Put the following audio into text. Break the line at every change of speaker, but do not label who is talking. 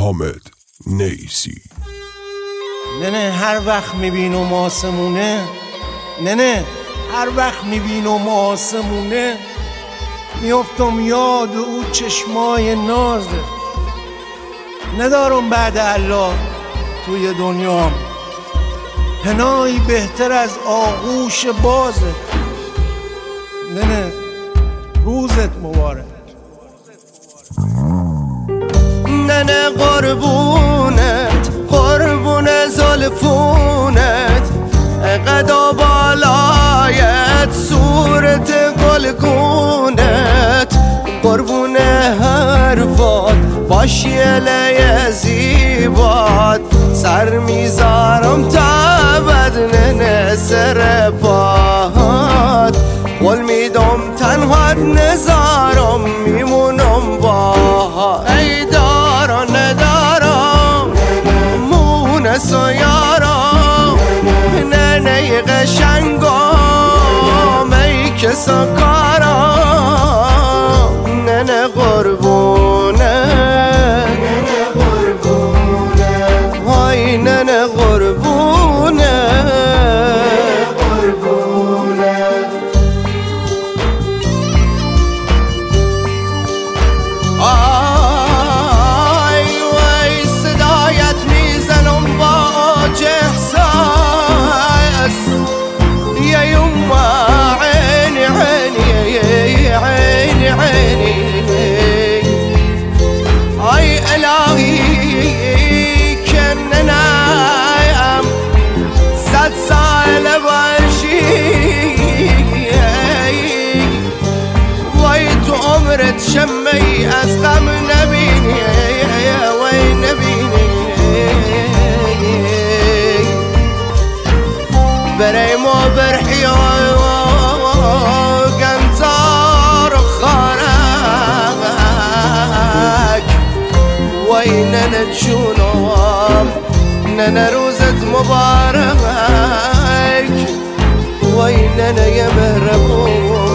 حامد نیسی.
نه هر وقت میبینم آسمونه، نه هر وقت میبینم آسمونه میافتم یاد او چشمای نازه. ندارم بعد الله توی دنیام پناهی بهتر از آغوش بازه. نه روزت مبارک.
نه قربونت، قربون زلفونت، قدا بالایت، صورت گلگونت، قربون حرفات، باشیله زیبات، سر میذارم تا بدن سر پاهات، قول میدم تنها نزارم میمونم باها. ای دارم ندارم مونس و یارم، نه قشنگم ای کسا کارم. نه قربونه، نه قربونه، های نه قربونه، قربونه. آی وی صدایت میزنم با احساس، یا یما عینی عینی عینی عینی. آی الهی کننایم 100 سال باشی، وای تو عمرت شمی از غم نبینی، وای نبینی. بریم و برحی و گنزار خارک، وای ننه جونم، ننه روزت مبارک، وای ننه مهربون.